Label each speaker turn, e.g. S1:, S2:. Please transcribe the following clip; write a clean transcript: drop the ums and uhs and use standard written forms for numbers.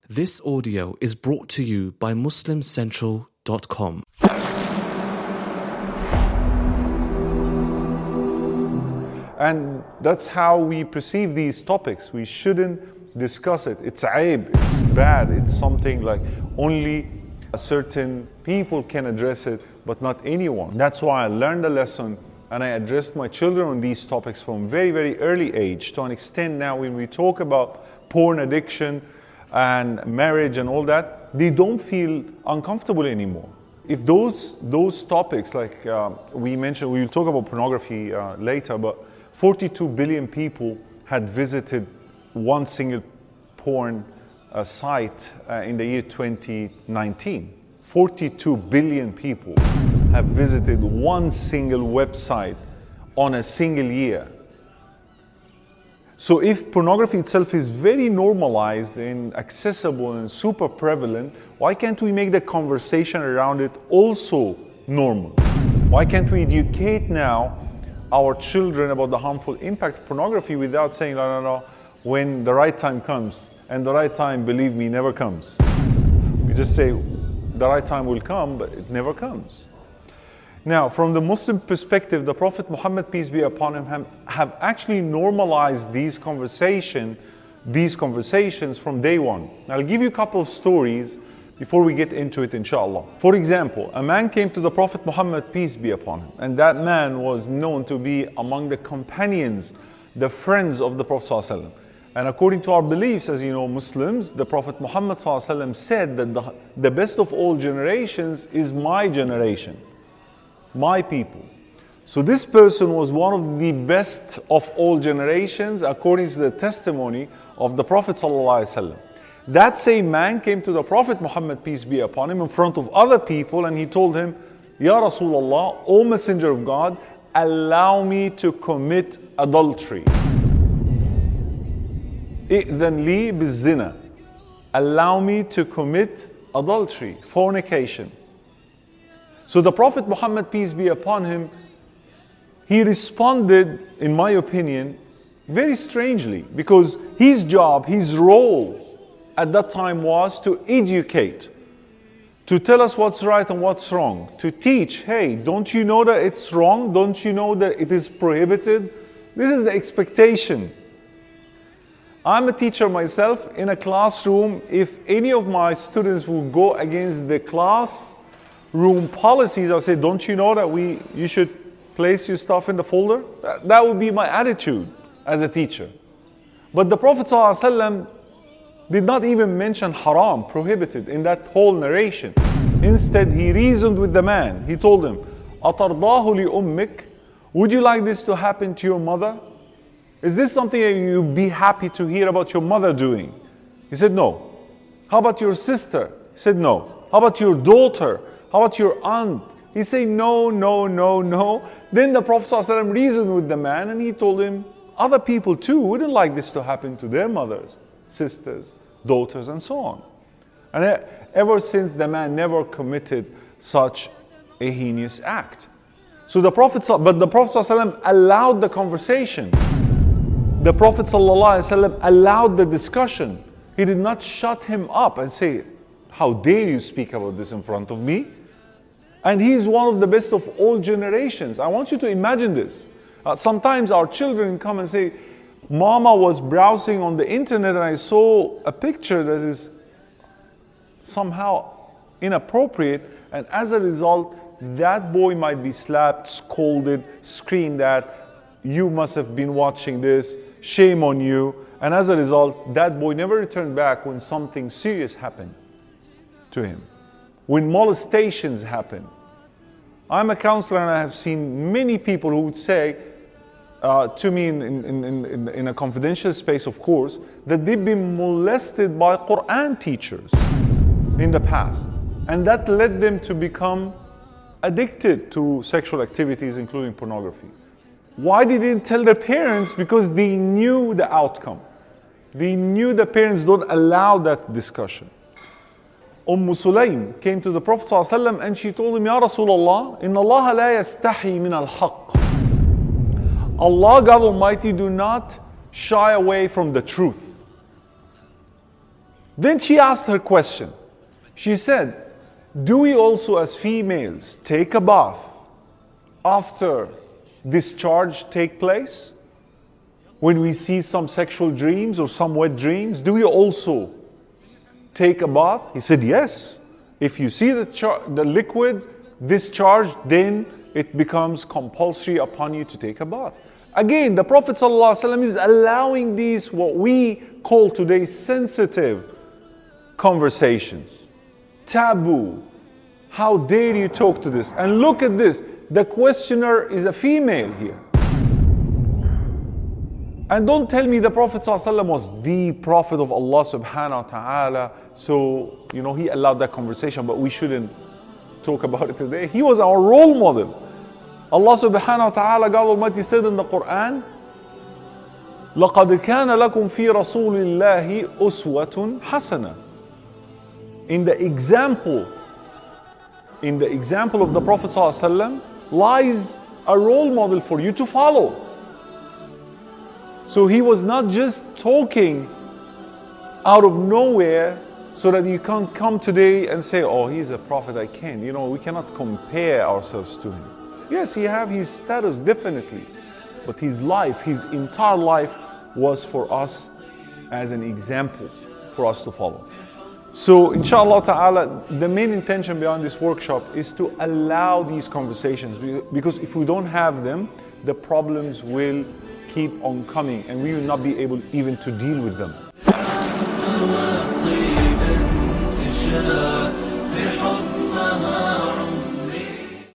S1: This audio is brought to you by MuslimCentral.com.
S2: And that's how we perceive these topics. We shouldn't discuss it. It's aib, it's bad, it's something like only certain people can address it, but not anyone. That's why I learned a lesson and I addressed my children on these topics from very, very early age. To an extent now when we talk about porn addiction and marriage and all that, they don't feel uncomfortable anymore. If those topics, like we mentioned, we will talk about pornography later, but 42 billion people had visited one single porn site in the year 2019. 42 billion people have visited one single website on a single year. So if pornography itself is very normalized and accessible and super prevalent, why can't we make the conversation around it also normal? Why can't we educate now our children about the harmful impact of pornography without saying, no, when the right time comes, and the right time, believe me, never comes. We just say the right time will come, but it never comes. Now, from the Muslim perspective, the Prophet Muhammad, peace be upon him, have actually normalized these conversations from day one. I'll give you a couple of stories before we get into it, inshallah. For example, a man came to the Prophet Muhammad, peace be upon him, and that man was known to be among the companions, the friends of the Prophet ﷺ. And according to our beliefs, as you know, Muslims, the Prophet Muhammad ﷺ said that the best of all generations is my generation, my people. So this person was one of the best of all generations according to the testimony of the Prophet ﷺ. That same man came to the Prophet Muhammad, peace be upon him, in front of other people, and he told him, Ya Rasulullah, O Messenger of God, allow me to commit adultery. I'dhan li bizina. Allow me to commit adultery, fornication. So the Prophet Muhammad, peace be upon him, he responded, in my opinion, very strangely, because his job, his role at that time was to educate, to tell us what's right and what's wrong, to teach, hey, don't you know that it's wrong? Don't you know that it is prohibited? This is the expectation. I'm a teacher myself. In a classroom, if any of my students will go against the classroom policies, I'll say, don't you know that you should place your stuff in the folder? That would be my attitude as a teacher. But the Prophet ﷺ did not even mention haram, prohibited, in that whole narration. Instead, he reasoned with the man. He told him, أَتَرْضَاهُ لِأُمِّكَ? Would you like this to happen to your mother? Is this something that you'd be happy to hear about your mother doing? He said, no. How about your sister? He said, no. How about your daughter? How about your aunt? He said, no. Then the Prophet ﷺ reasoned with the man and he told him, other people too wouldn't like this to happen to their mothers, sisters, daughters, and so on. And ever since, the man never committed such a heinous act. So the Prophet ﷺ allowed the conversation. The Prophet ﷺ allowed the discussion. He did not shut him up and say, how dare you speak about this in front of me? And he's one of the best of all generations. I want you to imagine this. Sometimes our children come and say, Mama was browsing on the internet and I saw a picture that is somehow inappropriate, and as a result, that boy might be slapped, scolded, screamed at. You must have been watching this, shame on you. And as a result, that boy never returned back when something serious happened to him. When molestations happen. I'm a counselor and I have seen many people who would say to me in a confidential space, of course, that they've been molested by Quran teachers in the past. And that led them to become addicted to sexual activities, including pornography. Why they didn't tell their parents? Because they knew the outcome. They knew the parents don't allow that discussion. Sulaym came to the Prophet ﷺ and she told him, Ya Rasulullah, Inna Allah la yastahi min al-haqq. Allah, God Almighty, do not shy away from the truth. Then she asked her question. She said, do we also as females take a bath after discharge take place? When we see some sexual dreams or some wet dreams, do we also take a bath? He said, yes. If you see the liquid discharged, then it becomes compulsory upon you to take a bath. Again, the Prophet ﷺ is allowing these, what we call today, sensitive conversations. Taboo. How dare you talk to this? And look at this. The questioner is a female here. And don't tell me the Prophet ﷺ was the Prophet of Allah subhanahu wa ta'ala. So, he allowed that conversation, but we shouldn't talk about it today. He was our role model. Allah subhanahu wa ta'ala, God Almighty said in the Quran, لَقَدْ كَانَ لَكُمْ فِي رَسُولِ اللَّهِ أُسْوَةٌ حَسَنَةٌ. In the example of the Prophet ﷺ lies a role model for you to follow. So he was not just talking out of nowhere so that you can't come today and say, oh, he's a prophet, I can't. We cannot compare ourselves to him. Yes, he have his status, definitely. But his life, his entire life was for us as an example for us to follow. So inshallah ta'ala, the main intention behind this workshop is to allow these conversations, because if we don't have them, the problems will keep on coming and we will not be able even to deal with them.